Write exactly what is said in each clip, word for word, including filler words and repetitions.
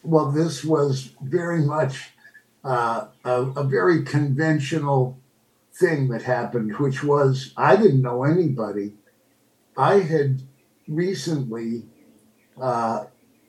well, this was very much uh, a, a very conventional thing that happened, which was I didn't know anybody. I had recently uh,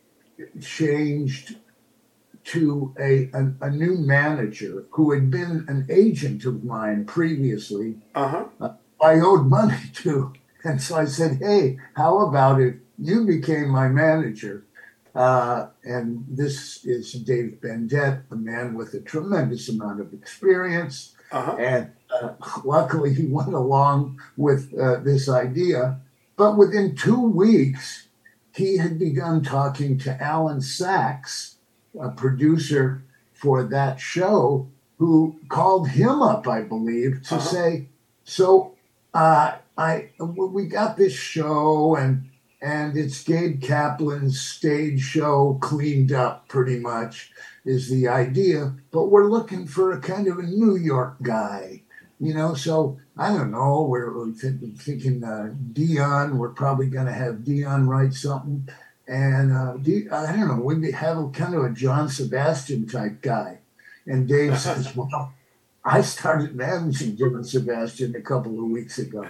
changed to a, a, a new manager who had been an agent of mine previously. Uh-huh. Uh, I owed money to. And so I said, hey, how about if you became my manager? Uh, and this is Dave Bendett, a man with a tremendous amount of experience. Uh-huh. And uh, luckily, he went along with uh, this idea. But within two weeks, he had begun talking to Alan Sachs, a producer for that show, who called him up, I believe, to Uh-huh. say, so uh, I we got this show and and it's Gabe Kaplan's stage show cleaned up pretty much is the idea, but we're looking for a kind of a New York guy, you know. So I don't know. We're, we're thinking uh, Dion. We're probably going to have Dion write something, and uh, I don't know. We'd have a kind of a John Sebastian type guy. And Dave says, "Well, I started managing John Sebastian a couple of weeks ago."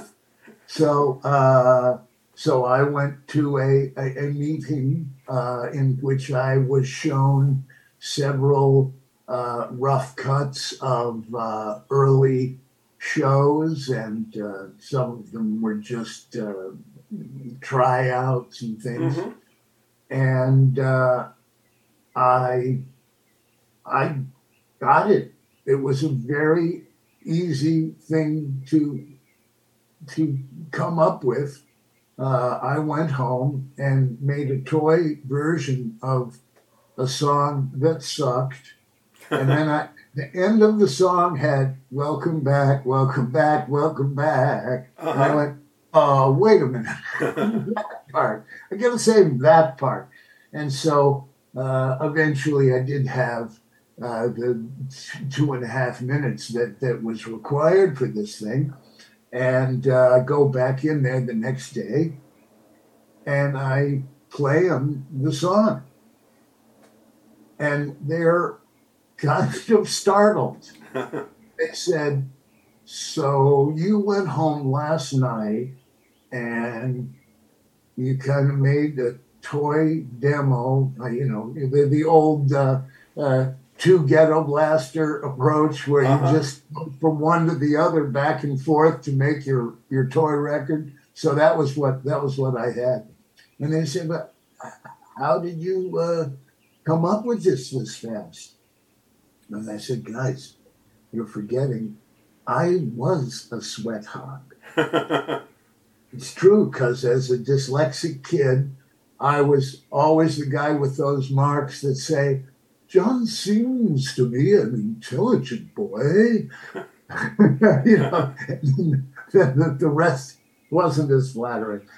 So, uh, so I went to a, a, a meeting uh, in which I was shown several uh, rough cuts of uh, early shows, and uh, some of them were just uh, tryouts and things. Mm-hmm. And uh, I, I got it. It was a very easy thing to to come up with. Uh, I went home and made a toy version of a song that sucked. And then I, the end of the song had "Welcome back, welcome back, welcome back." And I Uh-huh. went, "Oh, wait a minute, that part. I got to save that part." And so uh, eventually, I did have uh, the two and a half minutes that that was required for this thing, and uh, go back in there the next day, and I play them the song, and they're kind of startled. They said, "So you went home last night and you kind of made a toy demo, uh, you know, the, the old uh, uh, two ghetto blaster approach where you Uh-huh. just go from one to the other back and forth to make your, your toy record." So that was what that was what I had. And they said, "But how did you uh, come up with this this fast?" And I said, "Guys, you're forgetting I was a sweat hog." It's true, because as a dyslexic kid, I was always the guy with those marks that say, "John seems to be an intelligent boy." You know, the, the rest wasn't as flattering.